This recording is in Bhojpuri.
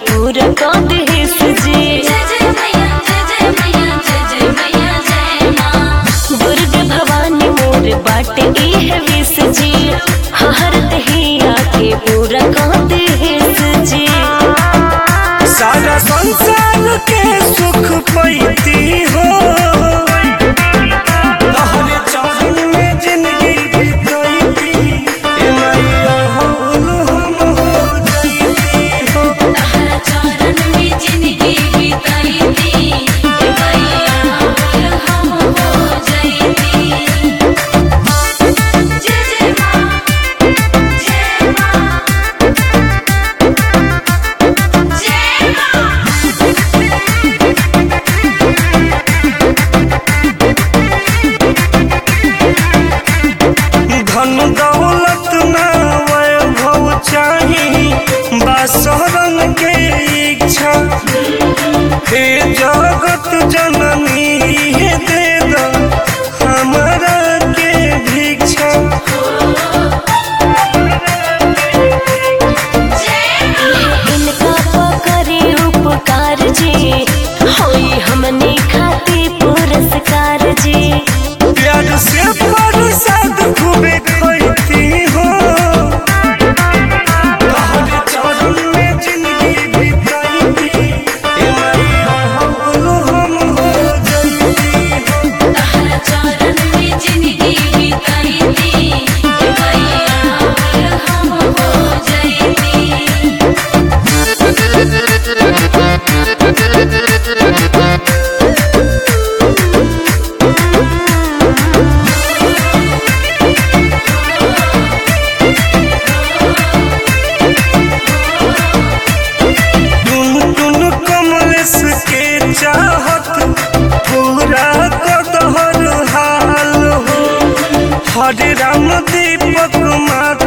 पूरा कर दे सजी। दुर्गा भवानी मोर बाटे इह विस जी, हर दहिया के पूरा कर दे सजी। सारा संसार के सुख पैती हो, तोहरे चरण में जिंदगी बिताईती, ए मैया हम हो जाईती हो। तहरा चरण में जिंदगी बिताईती, ए मैया हम हो जाईती। जय जय माँ, जय माँ, जय माँ। धन दौलत ना वैभव चाही, बासरन के इच्छा, हे जगत जननी हे दे दो हमरा के भिक्षा। इनका पकड़े उपकार जी, होई हमने खाती पुरस्कार जी। प्यार से प्रसाद खूबे खैती हो, तोहरे चरण में जिंदगी बिताईती, ए मैया हम हो जाईती हो। तहरा चरण में जिंदगी बिताईती, ए मैया हम हो जाईती। टुन टुन कमलेश के चाहत पूरा कर हर हाल हो, हरे राम दीपक माता